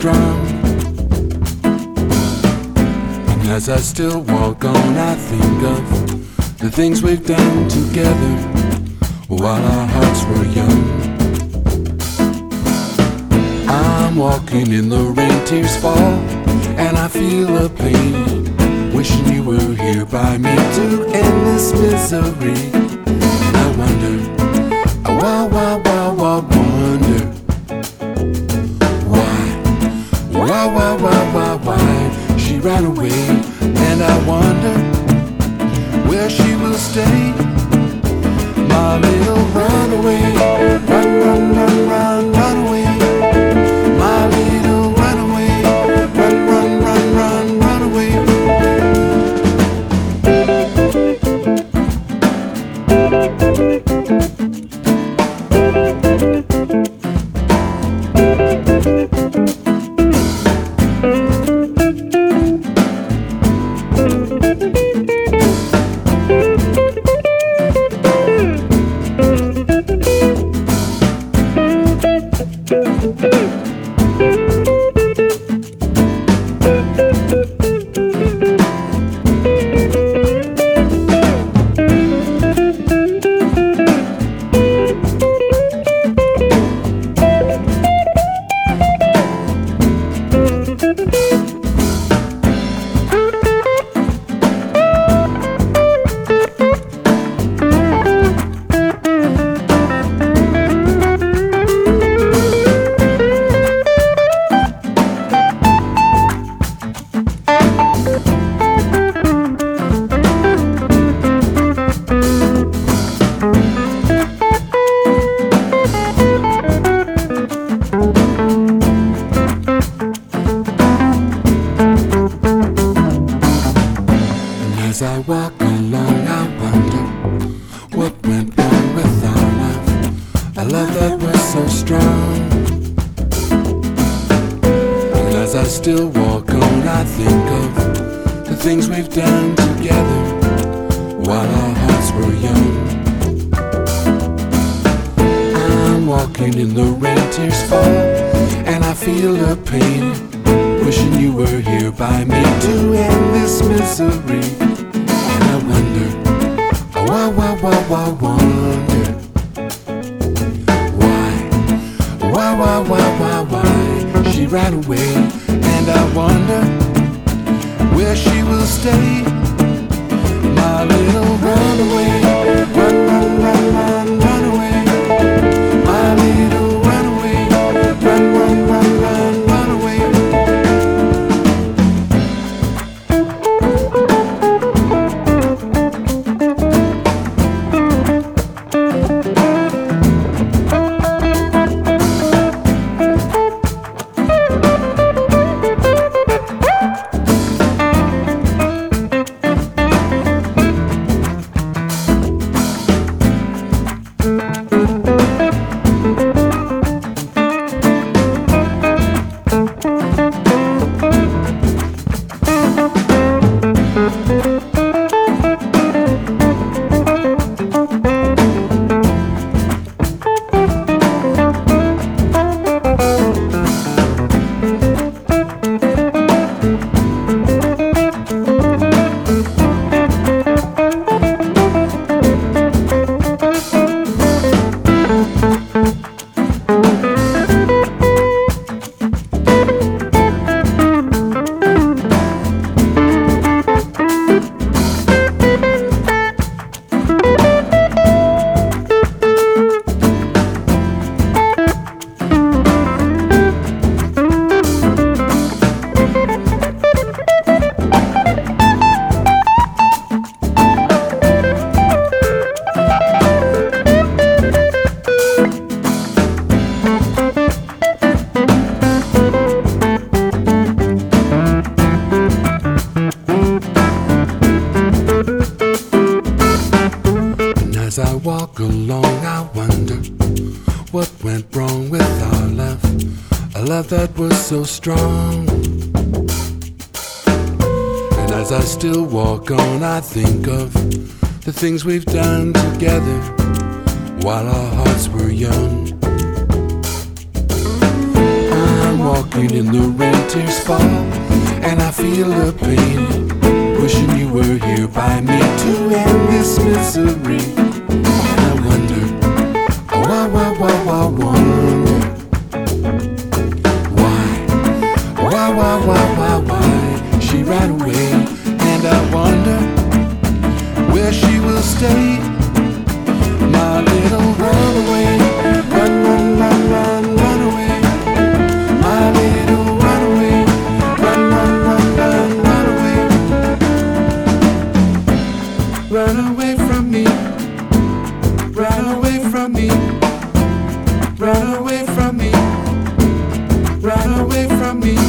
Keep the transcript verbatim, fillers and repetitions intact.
strong. And as I still walk on, I think of the things we've done together while our hearts were young. I'm walking in the rain, tears fall, and I feel a pain, wishing you were here by me to end this misery. And I wonder, I wow, wow, wow, wow, wonder why, why, why, why, why, why she ran away. And I wonder where she will stay, my little runaway. Run, run, run, run, run away, my little runaway. Run, run, run, run, run away. As I walk along, I wonder what went wrong with our love, a love that was so strong. And as I still walk on, I think of the things we've done together while our hearts were young. I'm walking in the rain, tears fall, and I feel the pain, wishing you were here by me to end this misery. I wonder, oh, why, why, why, why, wonder why, why, why, why, why, why she ran away. And I wonder where she will stay, my little runaway. Run, run, run, run, run away, my little runaway. Run, run, run, run, run away. As I walk along, I wonder what went wrong with our love, a love that was so strong. And as I still walk on, I think of the things we've done together while our hearts were young. I'm walking in the rain, tears fall, and I feel the pain. Wishing you were here by me to end this misery. And I wonder, oh, I, I, I, I wonder why, why, why, why, why, why she ran away. And I wonder where she will stay. My little runaway, run, run, run, run, run away. My little runaway, run, run, run, run, run away. Run away from me, run away from me, run away from me, run away from me.